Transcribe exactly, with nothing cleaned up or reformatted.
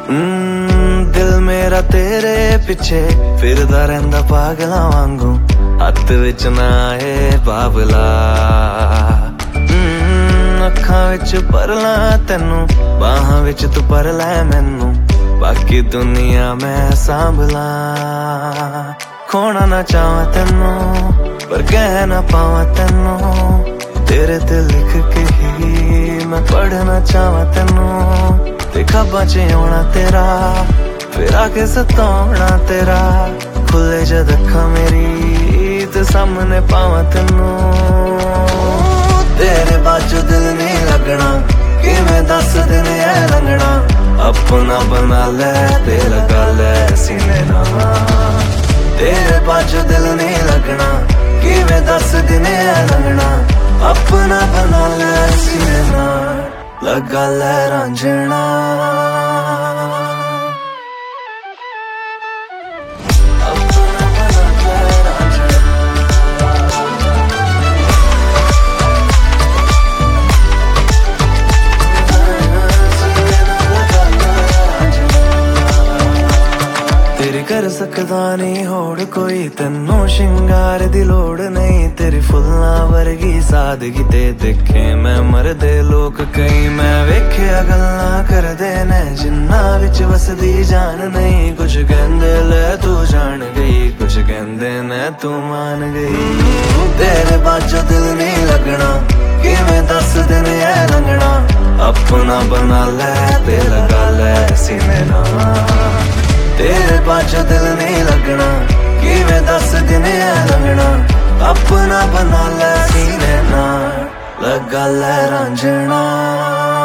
दिल मेरा तेरे पिछे फिरदा रहिंदा पागलां वांगू, हत्थ विच ना आए बाबला। अखां विच परला तैनू, बाहां विच तू पर लै मैनू, बाकी दुनिया मैं सांभला। खोना ना चाहवां तैनू पर कह ना पावां तैनू, तेरे ते लिख के ही मैं पढ़ना चाहवां तैनू। ते ख्वाबां च आउणा तेरा, फिर आके सताउणा तेरा, खुले जद अखां मेरी ते सामने पावां तैनू। तेरे बाजू दिल नहीं लगना, किवें दस दिन ऐ लंघना, अपना बना लै ते लगा लै सीने नाल। तेरे बाजू दिल नहीं लगना, किवें दस दिन ऐ लंघना, अपना बना लै सीने नाल, लगा लै रांझना। कर सकदा नहीं होड़ कोई, तैनू शिंगार दी लोड़ नहीं, तेरी फुल्लां वर्गी सादगी ते देखे मैं मरदे लोग कई। मैं वेख्या गल्लां करदे ने जिन्ना विच वसदी जान नहीं, कुछ कहंदे ले तू जान गई, कुछ कहंदे ने तू मान गई। तेरे बाजू दिल नहीं लगना, किवें दस दिन ऐ लंघना, अपना बना लै ते लगा लै सीने नाल। तेरे बाजू दिल नहीं लगना, किवें दस दिन ऐ लंघना, अपना बना लै सीने नाल, लगा लै रांझना।